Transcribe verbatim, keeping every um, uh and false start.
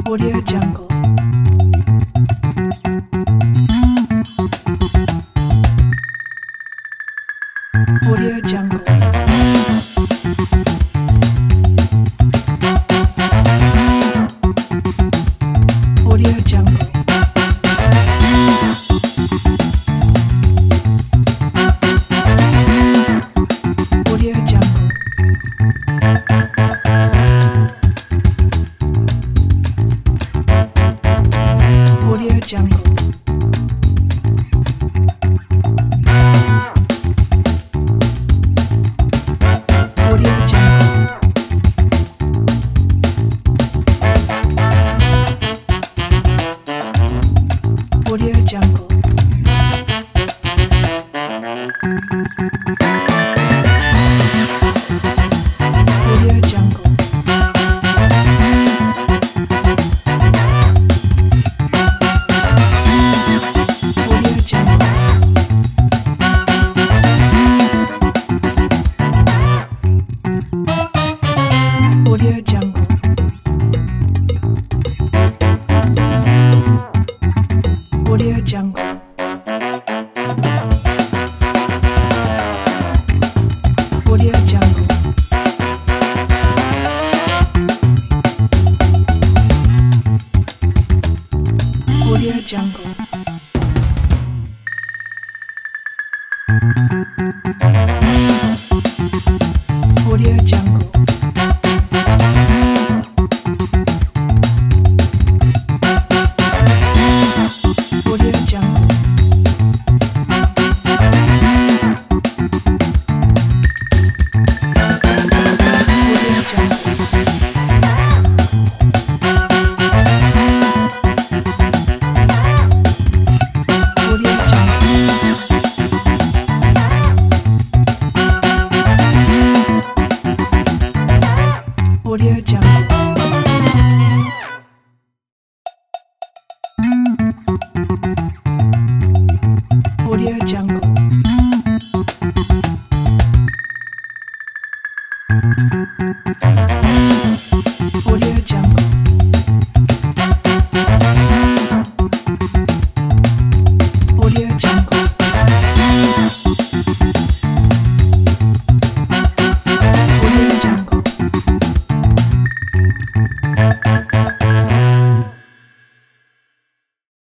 Audio Jungle. Audio Jungle. Audio Jungle. Audio Jungle. Audio Jungle. Audio Jungle. Audio Jungle. Audio Jungle. Audio Jungle. Audio Jungle. Audio Jungle. Audio Jungle. Audio Jungle. Audio Jungle. Audio Jungle.